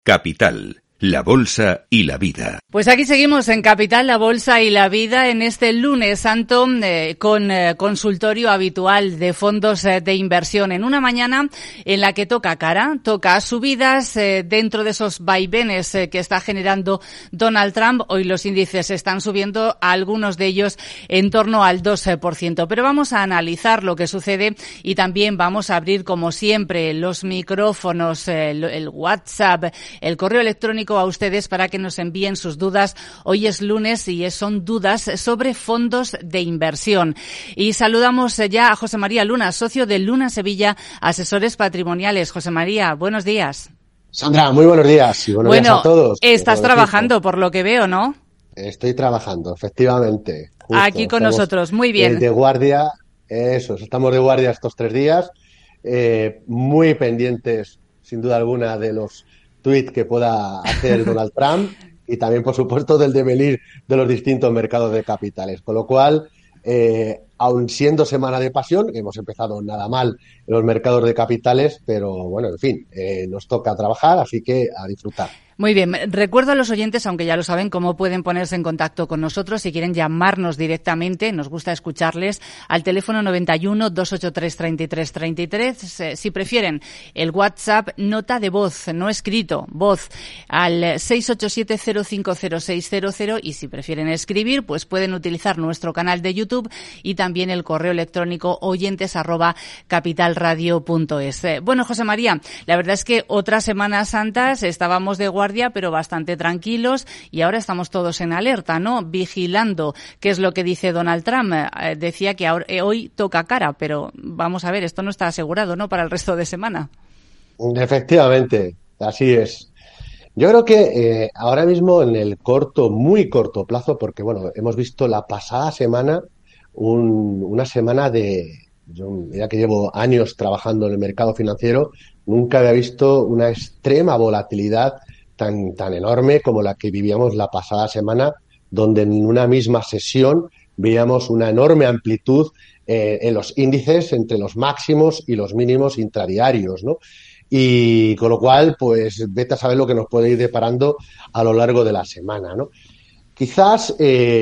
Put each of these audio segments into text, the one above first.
Capital, la bolsa y la vida. Pues aquí seguimos en Capital, la bolsa y la vida en este lunes santo con consultorio habitual de fondos de inversión en una mañana en la que toca cara, toca subidas dentro de esos vaivenes que está generando Donald Trump. Hoy los índices están subiendo, algunos de ellos en torno al 2%. Pero vamos a analizar lo que sucede y también vamos a abrir, como siempre, los micrófonos, el WhatsApp, el correo electrónico a ustedes para que nos envíen sus dudas. Hoy es lunes y son dudas sobre fondos de inversión. Y saludamos ya a José María Luna, socio de Luna Sevilla, asesores patrimoniales. José María, buenos días. Sandra, muy buenos días y buenos días a todos. Estás trabajando por lo que veo, ¿no? Estoy trabajando, efectivamente. Justo, aquí con nosotros, muy bien. De guardia, estamos de guardia estos 3 días, muy pendientes, sin duda alguna, de los tweets que pueda hacer Donald Trump y también, por supuesto, del devenir de los distintos mercados de capitales. Con lo cual, aun siendo semana de pasión, hemos empezado nada mal en los mercados de capitales, pero bueno, en fin, nos toca trabajar, así que a disfrutar. Muy bien. Recuerdo a los oyentes, aunque ya lo saben, cómo pueden ponerse en contacto con nosotros si quieren llamarnos directamente. Nos gusta escucharles al teléfono 91 283 33 33. Si prefieren el WhatsApp, nota de voz, no escrito, voz, al 687 050600. Y si prefieren escribir, pues pueden utilizar nuestro canal de YouTube y también el correo electrónico oyentes@capitalradio.es. Bueno, José María, la verdad es que otras Semanas Santas estábamos de guardia, pero bastante tranquilos, y ahora estamos todos en alerta, ¿no? Vigilando qué es lo que dice Donald Trump. Decía que hoy toca cara, pero vamos a ver, esto no está asegurado, ¿no?, para el resto de semana. Efectivamente, así es. Yo creo que ahora mismo en el muy corto plazo, porque bueno, hemos visto la pasada semana una semana mira que llevo años trabajando en el mercado financiero, nunca había visto una extrema volatilidad tan enorme como la que vivíamos la pasada semana, donde en una misma sesión veíamos una enorme amplitud en los índices entre los máximos y los mínimos intradiarios, ¿no? Y con lo cual, pues vete a saber lo que nos puede ir deparando a lo largo de la semana, ¿no? Quizás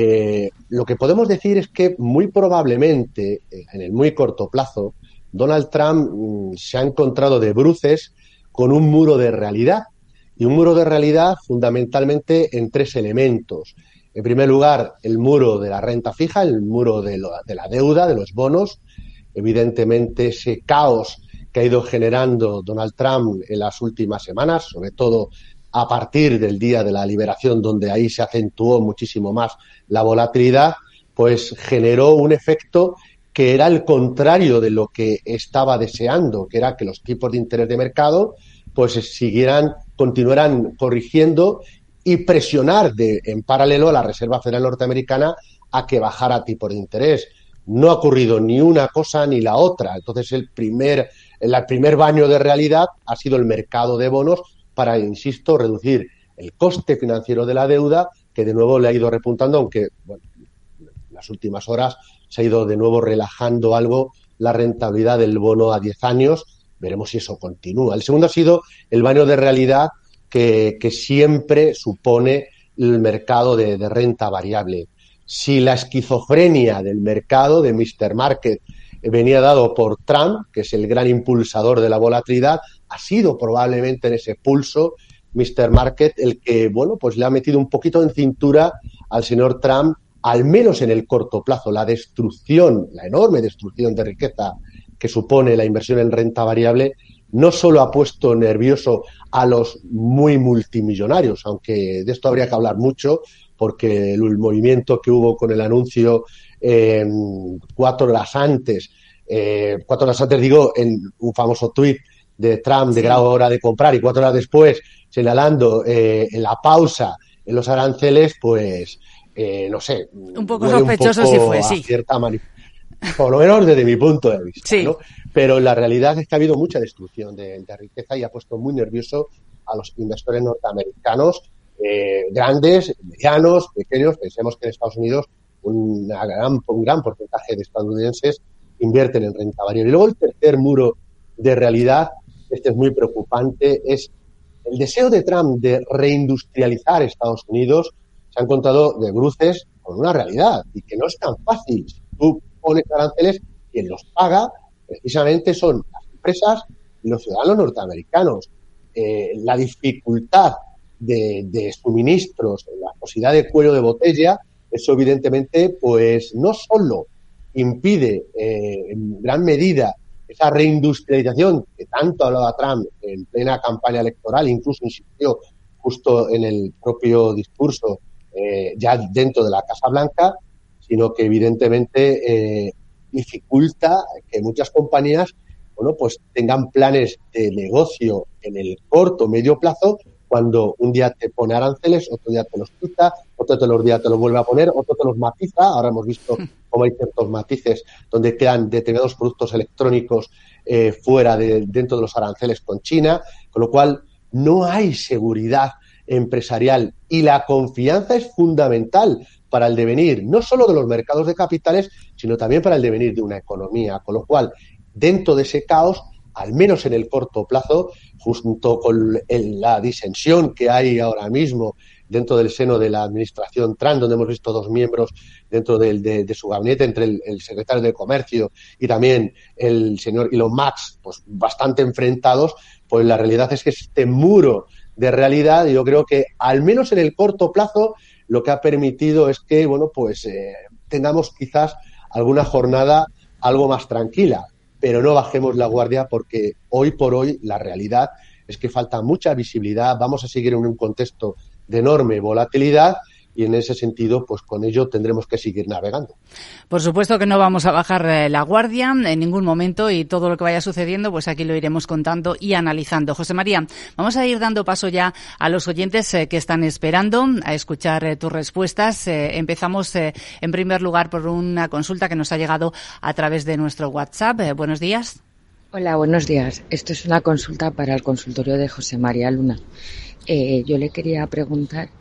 lo que podemos decir es que muy probablemente, en el muy corto plazo, Donald Trump se ha encontrado de bruces con un muro de realidad. Y un muro de realidad fundamentalmente en 3 elementos. En primer lugar, el muro de la renta fija, el muro de la deuda, de los bonos. Evidentemente, ese caos que ha ido generando Donald Trump en las últimas semanas, sobre todo a partir del día de la liberación, donde ahí se acentuó muchísimo más la volatilidad, pues generó un efecto que era el contrario de lo que estaba deseando, que era que los tipos de interés de mercado pues continuaran corrigiendo y presionar en paralelo a la Reserva Federal Norteamericana a que bajara tipos de interés. No ha ocurrido ni una cosa ni la otra. Entonces el primer baño de realidad ha sido el mercado de bonos para, insisto, reducir el coste financiero de la deuda, que de nuevo le ha ido repuntando, aunque bueno, en las últimas horas se ha ido de nuevo relajando algo la rentabilidad del bono a 10 años. Veremos si eso continúa. El segundo ha sido el baño de realidad que siempre supone el mercado de renta variable. Si la esquizofrenia del mercado de Mr. Market venía dado por Trump, que es el gran impulsador de la volatilidad, ha sido probablemente en ese pulso Mr. Market el que, bueno, pues le ha metido un poquito en cintura al señor Trump, al menos en el corto plazo. La enorme destrucción de riqueza que supone la inversión en renta variable, no solo ha puesto nervioso a los muy multimillonarios, aunque de esto habría que hablar mucho, porque el movimiento que hubo con el anuncio 4 horas antes digo, en un famoso tuit de Trump de grado hora de comprar, y 4 horas después señalando en la pausa en los aranceles, pues no sé. Un poco sospechoso si fue, sí. Por lo menos desde mi punto de vista, sí. ¿no? Pero la realidad es que ha habido mucha destrucción de riqueza y ha puesto muy nervioso a los inversores norteamericanos, grandes, medianos, pequeños. Pensemos que en Estados Unidos un gran porcentaje de estadounidenses invierten en renta variable. Y luego el tercer muro de realidad, este es muy preocupante, es el deseo de Trump de reindustrializar Estados Unidos se ha encontrado de bruces con una realidad y que no es tan fácil. Si tú pones aranceles, quien los paga precisamente son las empresas y los ciudadanos norteamericanos. La dificultad de suministros, la posibilidad de cuello de botella, eso evidentemente pues no solo impide en gran medida esa reindustrialización que tanto hablaba Trump en plena campaña electoral, incluso insistió justo en el propio discurso ya dentro de la Casa Blanca, sino que evidentemente dificulta que muchas compañías pues tengan planes de negocio en el corto o medio plazo, cuando un día te pone aranceles, otro día te los quita, otro día te los vuelve a poner, otro te los matiza. Ahora hemos visto cómo hay ciertos matices donde quedan determinados productos electrónicos fuera dentro de los aranceles con China, con lo cual no hay seguridad empresarial y la confianza es fundamental para el devenir no solo de los mercados de capitales, sino también para el devenir de una economía, con lo cual dentro de ese caos, al menos en el corto plazo, junto con la disensión que hay ahora mismo dentro del seno de la administración Trump, donde hemos visto dos miembros dentro de su gabinete, entre el secretario de Comercio y también el señor Elon Musk, pues bastante enfrentados, pues la realidad es que este muro de realidad, yo creo que al menos en el corto plazo, lo que ha permitido es que, tengamos quizás alguna jornada algo más tranquila, pero no bajemos la guardia, porque hoy por hoy la realidad es que falta mucha visibilidad. Vamos a seguir en un contexto de enorme volatilidad y en ese sentido, pues con ello tendremos que seguir navegando. Por supuesto que no vamos a bajar la guardia en ningún momento, y todo lo que vaya sucediendo, pues aquí lo iremos contando y analizando. José María, vamos a ir dando paso ya a los oyentes que están esperando a escuchar tus respuestas. Empezamos en primer lugar por una consulta que nos ha llegado a través de nuestro WhatsApp. Buenos días. Hola, buenos días. Esto es una consulta para el consultorio de José María Luna. Yo le quería preguntar,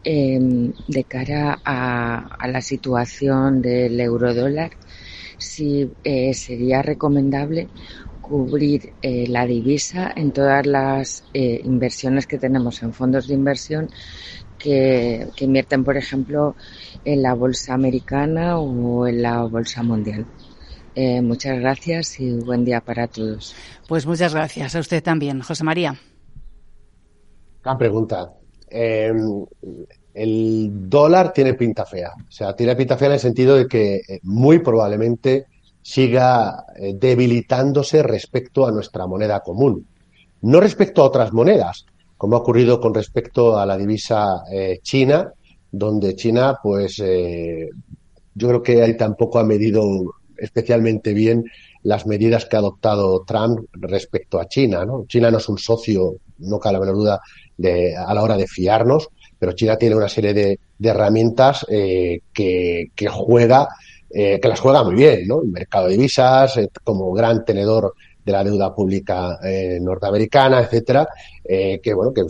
de cara a la situación del eurodólar, si sería recomendable cubrir la divisa en todas las inversiones que tenemos en fondos de inversión que invierten, por ejemplo, en la bolsa americana o en la bolsa mundial. Muchas gracias y buen día para todos. Pues muchas gracias a usted también, José María. Gran pregunta. El dólar tiene pinta fea. O sea, tiene pinta fea en el sentido de que muy probablemente siga debilitándose respecto a nuestra moneda común. No respecto a otras monedas, como ha ocurrido con respecto a la divisa china, donde China, pues yo creo que ahí tampoco ha medido especialmente bien las medidas que ha adoptado Trump respecto a China, ¿no? China no es un socio, no cabe la menor duda, a la hora de fiarnos, pero China tiene una serie de herramientas que las juega muy bien, ¿no? El mercado de divisas, como gran tenedor de la deuda pública norteamericana, etcétera, que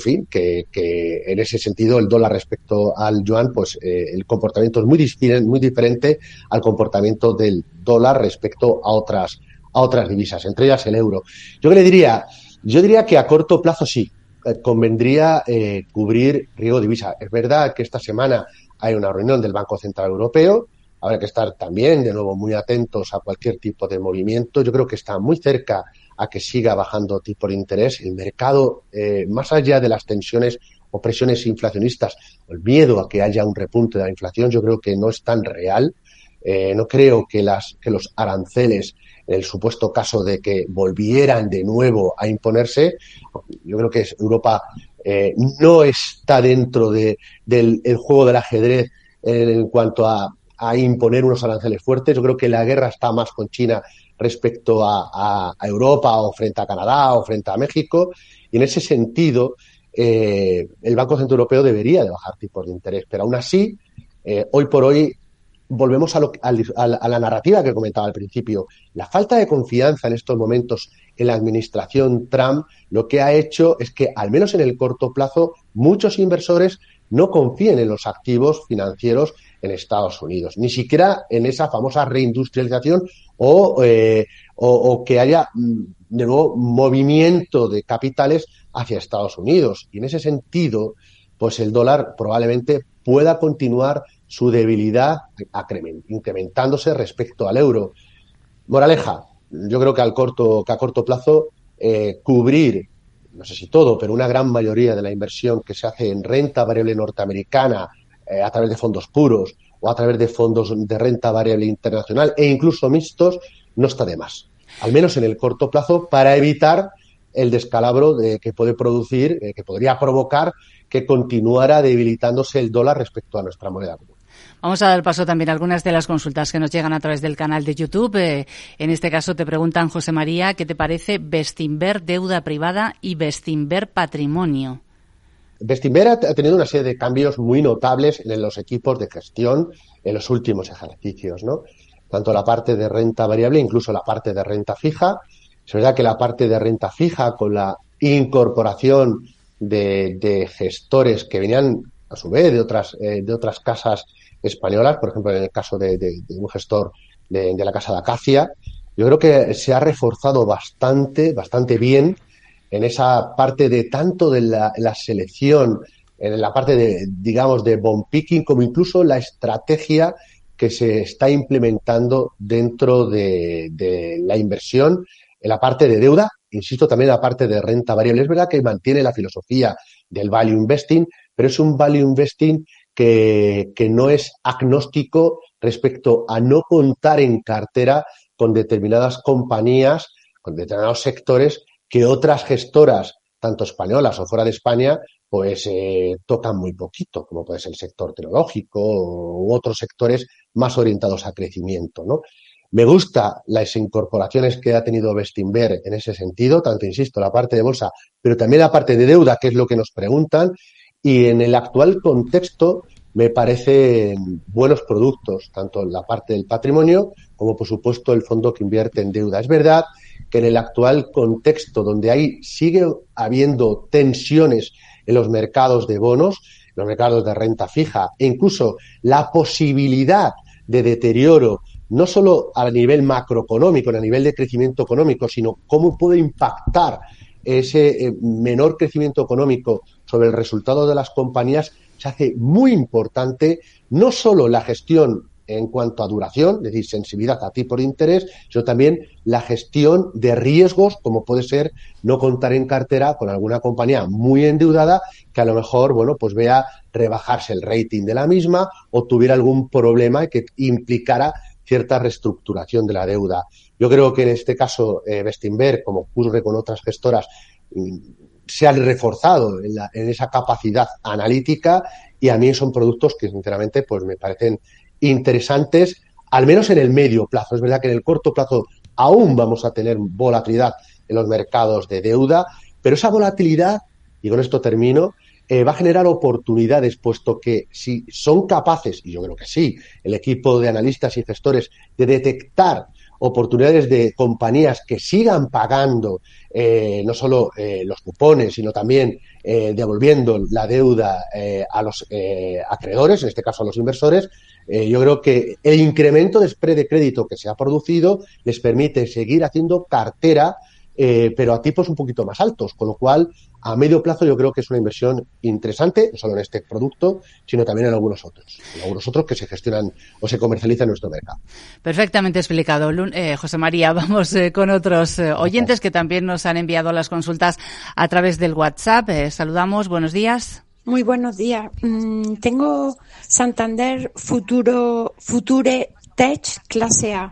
en ese sentido el dólar respecto al yuan, pues el comportamiento es muy diferente al comportamiento del dólar respecto a otras divisas, entre ellas el euro. Yo diría que a corto plazo sí, convendría cubrir riesgo de divisa. Es verdad que esta semana hay una reunión del Banco Central Europeo. Habrá que estar también, de nuevo, muy atentos a cualquier tipo de movimiento. Yo creo que está muy cerca a que siga bajando tipo de interés. El mercado, más allá de las tensiones o presiones inflacionistas, o el miedo a que haya un repunte de la inflación, yo creo que no es tan real. No creo que los aranceles, en el supuesto caso de que volvieran de nuevo a imponerse, yo creo que Europa no está dentro del juego del ajedrez en cuanto a imponer unos aranceles fuertes. Yo creo que la guerra está más con China respecto a Europa, o frente a Canadá, o frente a México, y en ese sentido el Banco Central Europeo debería de bajar tipos de interés, pero aún así hoy por hoy volvemos a la narrativa que comentaba al principio. La falta de confianza en estos momentos en la administración Trump lo que ha hecho es que, al menos en el corto plazo, muchos inversores no confíen en los activos financieros en Estados Unidos, ni siquiera en esa famosa reindustrialización o que haya de nuevo movimiento de capitales hacia Estados Unidos. Y en ese sentido, pues el dólar probablemente pueda continuar su debilidad incrementándose respecto al euro. Moraleja, yo creo que a corto plazo cubrir, no sé si todo, pero una gran mayoría de la inversión que se hace en renta variable norteamericana a través de fondos puros o a través de fondos de renta variable internacional e incluso mixtos, no está de más. Al menos en el corto plazo, para evitar el descalabro que puede producir, que podría provocar que continuara debilitándose el dólar respecto a nuestra moneda común. Vamos a dar paso también a algunas de las consultas que nos llegan a través del canal de YouTube. En este caso te preguntan, José María, ¿qué te parece Bestinver deuda privada y Bestinver patrimonio? Bestinver ha tenido una serie de cambios muy notables en los equipos de gestión en los últimos ejercicios, ¿no? Tanto la parte de renta variable, incluso la parte de renta fija. Es verdad que la parte de renta fija, con la incorporación de gestores que venían a su vez de otras casas españolas, por ejemplo en el caso de un gestor de la casa de Acacia, yo creo que se ha reforzado bastante bien en esa parte de tanto de la selección, en la parte de bond picking, como incluso la estrategia que se está implementando dentro de la inversión en la parte de deuda, insisto, también en la parte de renta variable. Es verdad que mantiene la filosofía del value investing, pero es un value investing que no es agnóstico respecto a no contar en cartera con determinadas compañías, con determinados sectores que otras gestoras, tanto españolas o fuera de España, pues tocan muy poquito, como puede ser el sector tecnológico u otros sectores más orientados a crecimiento, ¿no? Me gusta las incorporaciones que ha tenido Bestinver en ese sentido, tanto, insisto, la parte de bolsa, pero también la parte de deuda, que es lo que nos preguntan, y en el actual contexto me parecen buenos productos, tanto en la parte del patrimonio como, por supuesto, el fondo que invierte en deuda. Es verdad que en el actual contexto, donde sigue habiendo tensiones en los mercados de bonos, los mercados de renta fija, e incluso la posibilidad de deterioro, no solo a nivel macroeconómico, a nivel de crecimiento económico, sino cómo puede impactar ese menor crecimiento económico sobre el resultado de las compañías, se hace muy importante no solo la gestión en cuanto a duración, es decir, sensibilidad a tipo de interés, sino también la gestión de riesgos, como puede ser no contar en cartera con alguna compañía muy endeudada que a lo mejor, pues vea rebajarse el rating de la misma o tuviera algún problema que implicara cierta reestructuración de la deuda. Yo creo que en este caso Bestinver, como ocurre con otras gestoras, se han reforzado en esa capacidad analítica, y a mí son productos que sinceramente pues me parecen interesantes, al menos en el medio plazo. Es verdad que en el corto plazo aún vamos a tener volatilidad en los mercados de deuda, pero esa volatilidad, y con esto termino, va a generar oportunidades, puesto que si son capaces, y yo creo que sí, el equipo de analistas y gestores, de detectar oportunidades de compañías que sigan pagando no solo los cupones, sino también devolviendo la deuda a los acreedores, en este caso a los inversores, yo creo que el incremento de spread de crédito que se ha producido les permite seguir haciendo cartera, pero a tipos un poquito más altos, con lo cual a medio plazo yo creo que es una inversión interesante, no solo en este producto, sino también en algunos otros que se gestionan o se comercializan en nuestro mercado. Perfectamente explicado, José María. Vamos con otros oyentes que también nos han enviado las consultas a través del WhatsApp. Saludamos, buenos días. Muy buenos días. Tengo Santander Future Tech clase A.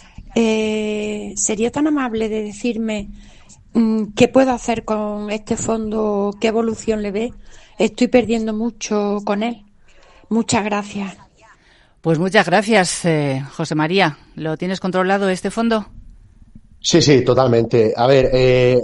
¿Sería tan amable de decirme qué puedo hacer con este fondo? ¿Qué evolución le ve? Estoy perdiendo mucho con él. Muchas gracias. Pues muchas gracias, José María. ¿Lo tienes controlado este fondo? Sí, totalmente. A ver,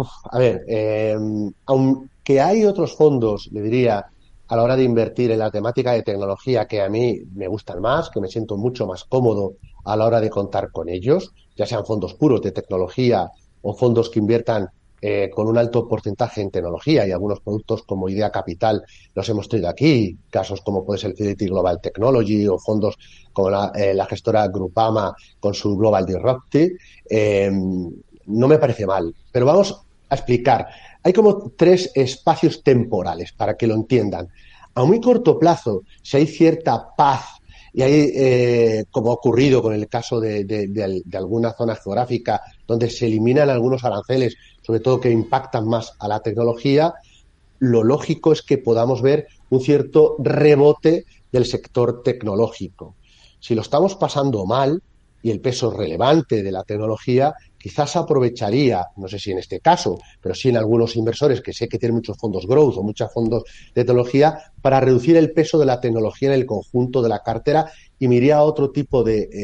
aunque hay otros fondos, le diría, a la hora de invertir en la temática de tecnología que a mí me gustan más, que me siento mucho más cómodo a la hora de contar con ellos, ya sean fondos puros de tecnología o fondos que inviertan con un alto porcentaje en tecnología, y algunos productos como Idea Capital los hemos traído aquí, casos como puede ser Fidelity Global Technology o fondos como la gestora Grupama con su Global Disruptive, no me parece mal. Pero vamos a explicar. hay como tres espacios temporales para que lo entiendan. A muy corto plazo, si hay cierta paz y hay, como ha ocurrido con el caso de alguna zona geográfica donde se eliminan algunos aranceles, sobre todo que impactan más a la tecnología, lo lógico es que podamos ver un cierto rebote del sector tecnológico. Si lo estamos pasando mal y el peso relevante de la tecnología, quizás aprovecharía, no sé si en este caso, pero sí en algunos inversores que sé que tienen muchos fondos growth o muchos fondos de tecnología, para reducir el peso de la tecnología en el conjunto de la cartera y me iría a otro tipo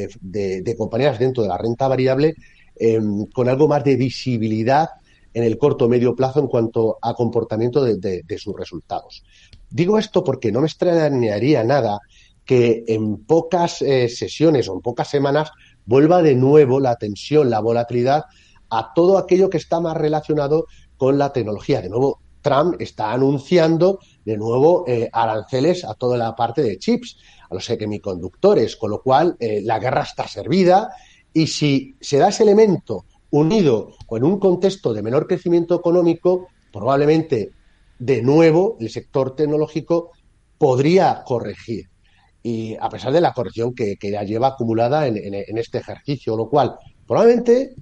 de compañías dentro de la renta variable con algo más de visibilidad en el corto o medio plazo en cuanto a comportamiento de sus resultados. Digo esto porque no me extrañaría nada que en pocas sesiones o en pocas semanas vuelva de nuevo la tensión, la volatilidad a todo aquello que está más relacionado con la tecnología. De nuevo, Trump está anunciando de nuevo aranceles a toda la parte de chips, a los semiconductores, con lo cual la guerra está servida y si se da ese elemento unido o en un contexto de menor crecimiento económico, probablemente de nuevo el sector tecnológico podría corregir. Y a pesar de la corrección que ya lleva acumulada en este ejercicio, lo cual probablemente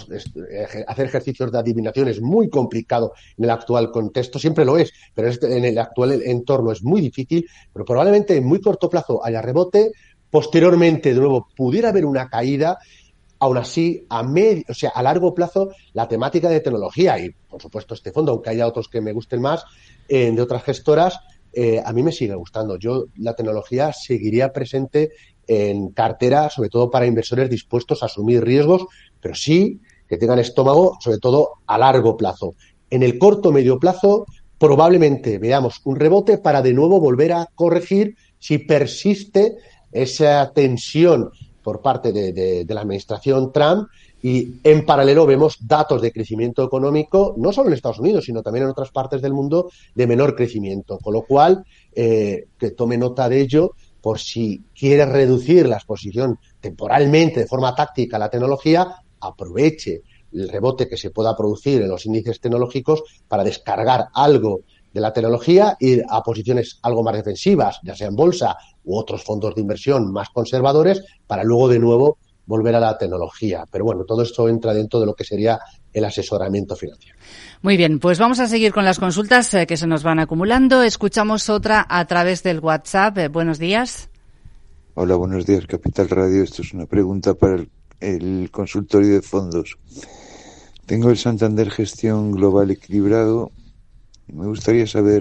hacer ejercicios de adivinación es muy complicado en el actual contexto, siempre lo es, pero en el actual entorno es muy difícil, pero probablemente en muy corto plazo haya rebote, posteriormente de nuevo pudiera haber una caída. Aún así, a largo plazo, la temática de tecnología y, por supuesto, este fondo, aunque haya otros que me gusten más, de otras gestoras, a mí me sigue gustando. La tecnología seguiría presente en cartera, sobre todo para inversores dispuestos a asumir riesgos, pero sí que tengan estómago, sobre todo a largo plazo. En el corto o medio plazo, probablemente veamos un rebote para de nuevo volver a corregir si persiste esa tensión por parte de la administración Trump y en paralelo vemos datos de crecimiento económico, no solo en Estados Unidos, sino también en otras partes del mundo, de menor crecimiento. Con lo cual, que tome nota de ello por si quiere reducir la exposición temporalmente, de forma táctica a la tecnología, aproveche el rebote que se pueda producir en los índices tecnológicos para descargar algo de la tecnología, ir a posiciones algo más defensivas, ya sea en bolsa u otros fondos de inversión más conservadores, para luego de nuevo volver a la tecnología. Pero bueno, todo esto entra dentro de lo que sería el asesoramiento financiero. Muy bien, pues vamos a seguir con las consultas que se nos van acumulando. Escuchamos otra a través del WhatsApp. Buenos días. Hola, buenos días, Capital Radio. Esto es una pregunta para el consultorio de fondos. Tengo el Santander Gestión Global Equilibrado. Me gustaría saber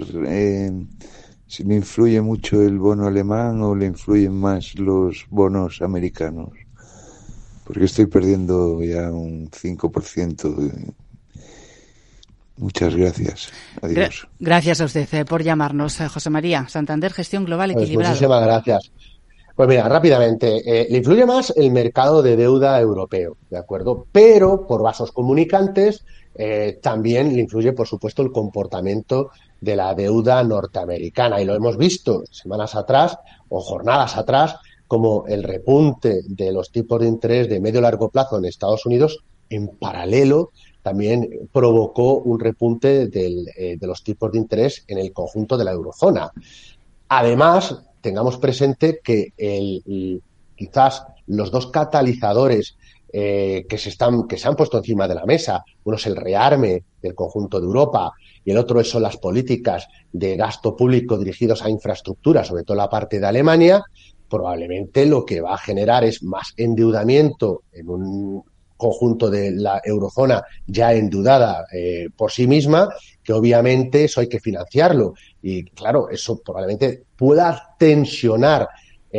si le influye mucho el bono alemán o le influyen más los bonos americanos. Porque estoy perdiendo ya un 5%. Muchas gracias. Adiós. Gracias a usted por llamarnos, José María. Santander Gestión Global Equilibrado. Muchísimas gracias. Pues mira, rápidamente, le influye más el mercado de deuda europeo, ¿de acuerdo? Pero por vasos comunicantes también le influye, por supuesto, el comportamiento de la deuda norteamericana. Y lo hemos visto semanas atrás o jornadas atrás, como el repunte de los tipos de interés de medio y largo plazo en Estados Unidos, en paralelo, también provocó un repunte de los tipos de interés en el conjunto de la eurozona. Además, tengamos presente que quizás los dos catalizadores que se han puesto encima de la mesa, uno es el rearme del conjunto de Europa y el otro son las políticas de gasto público dirigidos a infraestructura, sobre todo la parte de Alemania, probablemente lo que va a generar es más endeudamiento en un conjunto de la eurozona ya endeudada por sí misma, que obviamente eso hay que financiarlo. Y claro, eso probablemente pueda tensionar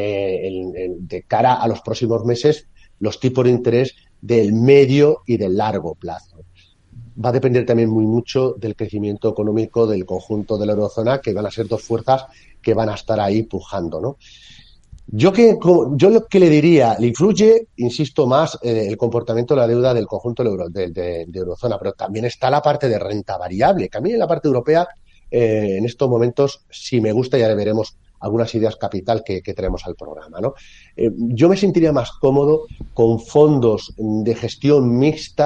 de cara a los próximos meses los tipos de interés del medio y del largo plazo. Va a depender también muy mucho del crecimiento económico del conjunto de la eurozona, que van a ser dos fuerzas que van a estar ahí pujando, ¿no? Yo lo que le diría, le influye, insisto más, el comportamiento de la deuda del conjunto de eurozona, pero también está la parte de renta variable, que a mí en la parte europea, en estos momentos, sí me gusta, ya veremos algunas ideas capital que traemos al programa, ¿no? Yo me sentiría más cómodo con fondos de gestión mixta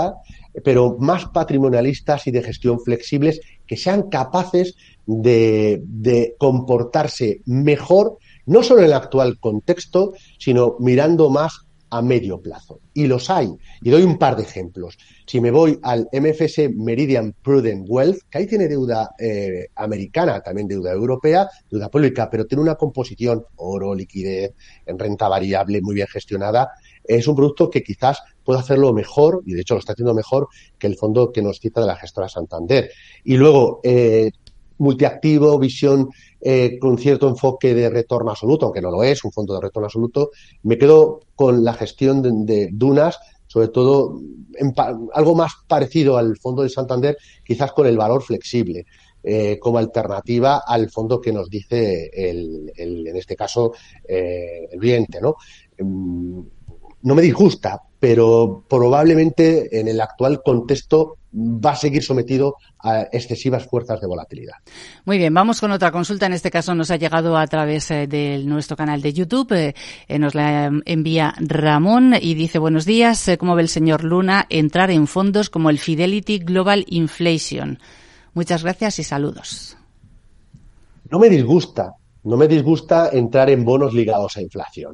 pero más patrimonialistas y de gestión flexibles, que sean capaces de comportarse mejor, no solo en el actual contexto, sino mirando más a medio plazo. Y los hay. Y doy un par de ejemplos. Si me voy al MFS Meridian Prudent Wealth, que ahí tiene deuda americana, también deuda europea, deuda pública, pero tiene una composición oro, liquidez, en renta variable, muy bien gestionada. Es un producto que quizás pueda hacerlo mejor, y de hecho lo está haciendo mejor, que el fondo que nos cita de la gestora Santander. Y luego, multiactivo, visión con cierto enfoque de retorno absoluto, aunque no lo es, un fondo de retorno absoluto. Me quedo con la gestión de Dunas, sobre todo algo más parecido al fondo de Santander, quizás con el valor flexible, como alternativa al fondo que nos dice en este caso el cliente, ¿no? No me disgusta, pero probablemente en el actual contexto va a seguir sometido a excesivas fuerzas de volatilidad. Muy bien, vamos con otra consulta. En este caso nos ha llegado a través de nuestro canal de YouTube. Nos la envía Ramón y dice: buenos días, ¿cómo ve el señor Luna entrar en fondos como el Fidelity Global Inflation? Muchas gracias y saludos. No me disgusta entrar en bonos ligados a inflación.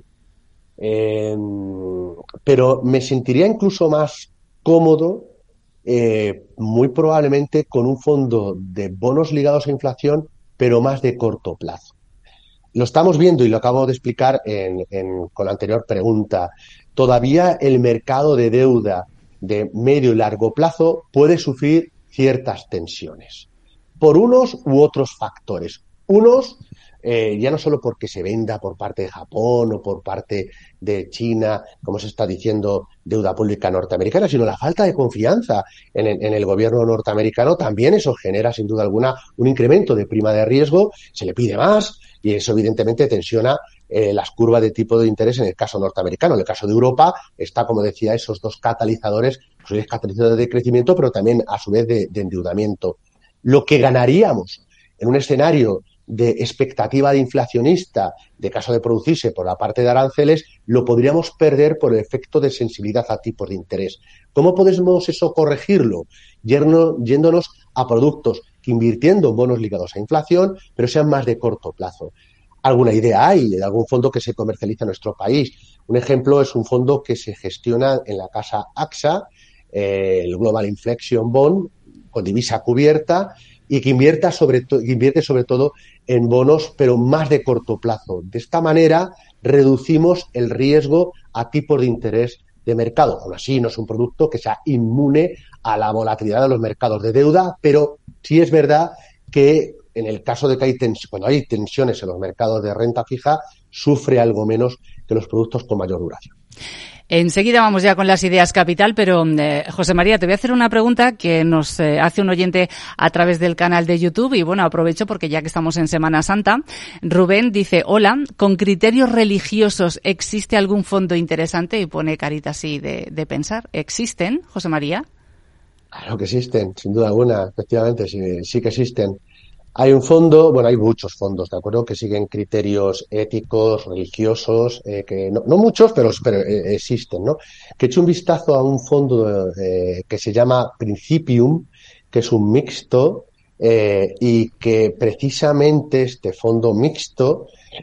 Pero me sentiría incluso más cómodo, muy probablemente, con un fondo de bonos ligados a inflación, pero más de corto plazo. Lo estamos viendo y lo acabo de explicar con la anterior pregunta. Todavía el mercado de deuda de medio y largo plazo puede sufrir ciertas tensiones por unos u otros factores. Unos, ya no solo porque se venda por parte de Japón o por parte de China, como se está diciendo, deuda pública norteamericana, sino la falta de confianza en el gobierno norteamericano. También eso genera, sin duda alguna, un incremento de prima de riesgo, se le pide más y eso evidentemente tensiona las curvas de tipo de interés en el caso norteamericano. En el caso de Europa está, como decía, esos dos catalizadores, catalizadores de crecimiento, pero también a su vez de endeudamiento. Lo que ganaríamos en un escenario de expectativa de inflacionista, de caso de producirse por la parte de aranceles, lo podríamos perder por el efecto de sensibilidad a tipos de interés. ¿Cómo podemos eso corregirlo? Yéndonos a productos que, invirtiendo en bonos ligados a inflación, pero sean más de corto plazo. Alguna idea hay de algún fondo que se comercializa en nuestro país. Un ejemplo es un fondo que se gestiona en la casa AXA, el Global Inflection Bond, con divisa cubierta, y que invierte sobre todo en bonos, pero más de corto plazo. De esta manera reducimos el riesgo a tipos de interés de mercado. Aún así, no es un producto que sea inmune a la volatilidad de los mercados de deuda, pero sí es verdad que en el caso de que cuando hay tensiones en los mercados de renta fija, sufre algo menos que los productos con mayor duración. Enseguida vamos ya con las ideas capital, pero José María, te voy a hacer una pregunta que nos hace un oyente a través del canal de YouTube y bueno, aprovecho porque ya que estamos en Semana Santa. Rubén dice: hola, ¿con criterios religiosos existe algún fondo interesante? Y pone carita así de pensar. ¿Existen, José María? Claro que existen, sin duda alguna, efectivamente, sí que existen. Hay un fondo, bueno, hay muchos fondos, ¿de acuerdo?, que siguen criterios éticos, religiosos, que no muchos, pero existen, ¿no? Que he hecho un vistazo a un fondo que se llama Principium, que es un mixto, y que precisamente este fondo mixto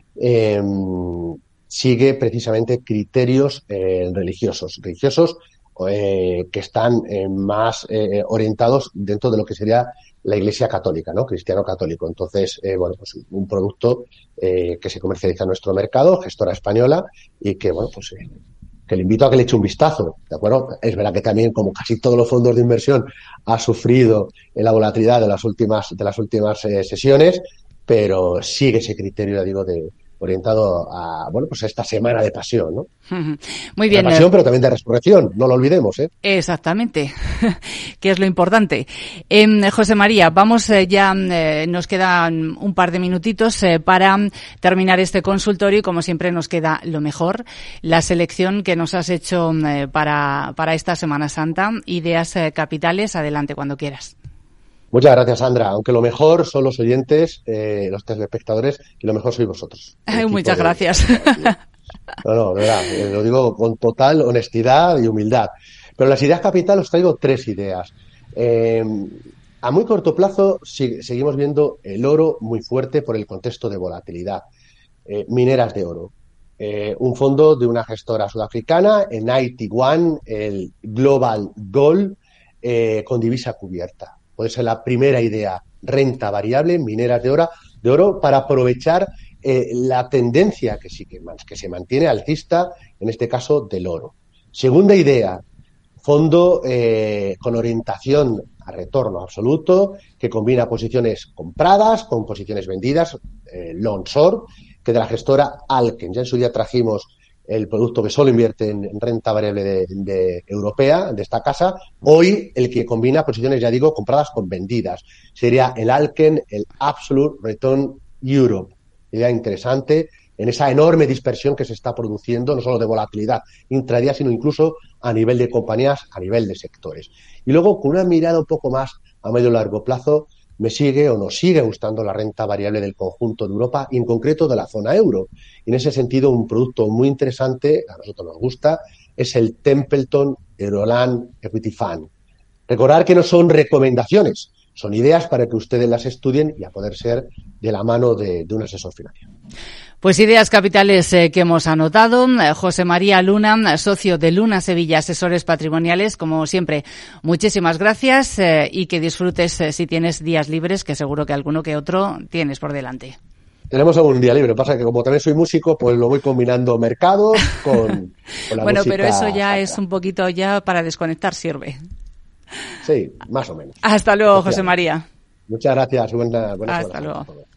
sigue precisamente criterios religiosos que están más orientados dentro de lo que sería la Iglesia católica, ¿no? Cristiano católico. Entonces, bueno, pues un producto que se comercializa en nuestro mercado, gestora española, y que, bueno, pues que le invito a que le eche un vistazo, ¿de acuerdo? Es verdad que también, como casi todos los fondos de inversión, ha sufrido la volatilidad de las últimas sesiones, pero sigue ese criterio, ya digo, orientado a, bueno, pues a esta semana de pasión, ¿no? Muy bien. De pasión, pero también de resurrección, no lo olvidemos, ¿eh? Exactamente, que es lo importante. José María, vamos nos quedan un par de minutitos para terminar este consultorio y como siempre nos queda lo mejor, la selección que nos has hecho para esta Semana Santa. Ideas capitales, adelante cuando quieras. Muchas gracias, Sandra. Aunque lo mejor son los oyentes, los telespectadores, y lo mejor sois vosotros. Muchas gracias. No, de verdad, lo digo con total honestidad y humildad. Pero las ideas capital os traigo 3 ideas. A muy corto plazo seguimos viendo el oro muy fuerte por el contexto de volatilidad. Mineras de oro. Un fondo de una gestora sudafricana, en IT1, el Global Gold, con divisa cubierta. Puede ser la primera idea, renta variable, mineras de oro para aprovechar la tendencia que se mantiene alcista, en este caso del oro. Segunda idea, fondo con orientación a retorno absoluto, que combina posiciones compradas con posiciones vendidas, long short, que de la gestora Alken. Ya en su día trajimos el producto que solo invierte en renta variable de europea, de esta casa. Hoy el que combina posiciones, ya digo, compradas con vendidas. Sería el Alken, el Absolute Return Europe. Idea interesante en esa enorme dispersión que se está produciendo, no solo de volatilidad intradía, sino incluso a nivel de compañías, a nivel de sectores. Y luego, con una mirada un poco más a medio y largo plazo, nos sigue gustando la renta variable del conjunto de Europa y en concreto de la zona euro. Y en ese sentido, un producto muy interesante, a nosotros nos gusta, es el Templeton Euroland Equity Fund. Recordar que no son recomendaciones, son ideas para que ustedes las estudien y a poder ser de la mano de un asesor financiero. Pues ideas capitales que hemos anotado. José María Luna, socio de Luna Sevilla Asesores Patrimoniales, como siempre, muchísimas gracias y que disfrutes si tienes días libres, que seguro que alguno que otro tienes por delante. Tenemos algún día libre, pasa que como también soy músico, pues lo voy combinando mercados con la bueno, música. Pero eso ya es un poquito ya para desconectar sirve. Sí, más o menos. Hasta luego, José María. Muchas gracias. Buenas Hasta luego.